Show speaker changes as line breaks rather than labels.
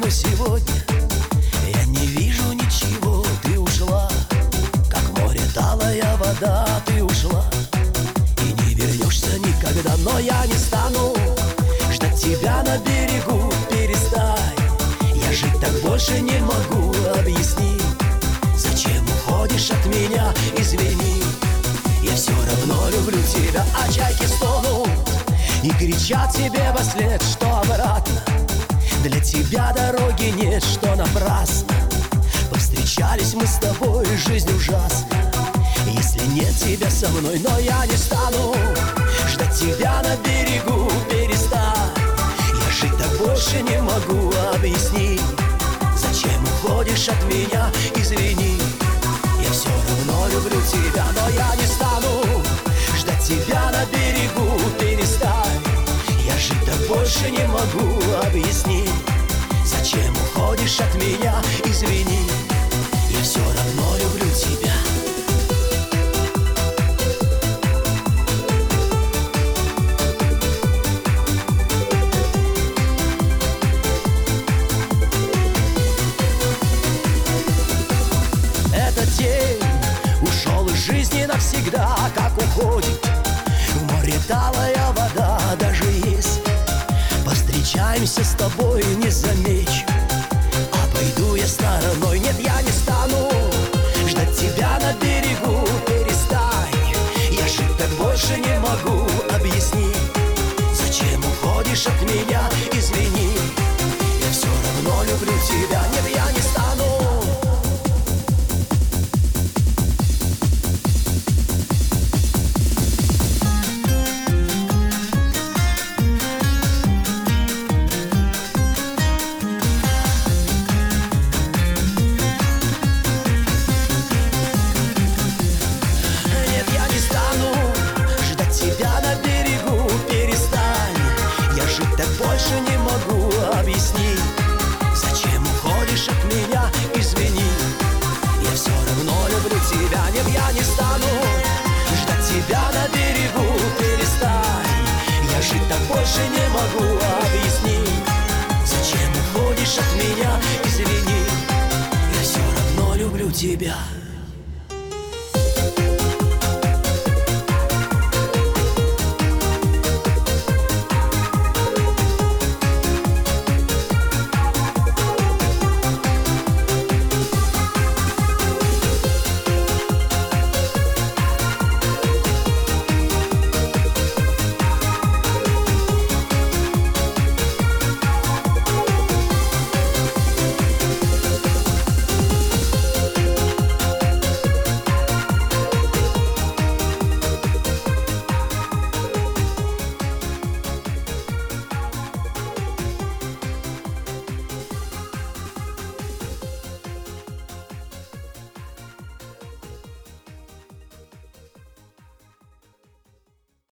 но сегодня я не вижу ничего. Ты ушла, как море талая вода. Ты ушла и не вернешься никогда. Но я не стану ждать тебя на берегу. Перестань, я жить так больше не могу. Объясни, зачем уходишь от меня? Извини, я все равно люблю тебя. А чайки стонут и кричат тебе во след, что обратно для тебя дороги нет, что напрасно повстречались мы с тобой, жизнь ужасна, если нет тебя со мной. Но я не стану ждать тебя на берегу. Перестань, я жить так больше не могу. Объясни, зачем уходишь от меня? Извини, я все равно люблю тебя. Но я не стану ждать тебя на берегу. Перестань, я жить так больше не могу. Объясни, зачем уходишь от меня? Извини, я все равно люблю тебя. Этот день ушел из жизни навсегда, как уходит в море талая вода. Даже если повстречаемся с тобой, не замечу, обойду я стороной. Нет, я не стану ждать тебя на берегу. Перестань, я жить так больше не могу. Объясни, зачем уходишь от меня? Извини, я все равно люблю тебя. Нет, я не стану. Больше не могу. Объясни, зачем уходишь от меня? Извини, я все равно люблю тебя. Нет, я не стану ждать тебя на берегу. Перестань, я жить так больше не могу. Объясни, зачем уходишь от меня? Извини, я все равно люблю тебя.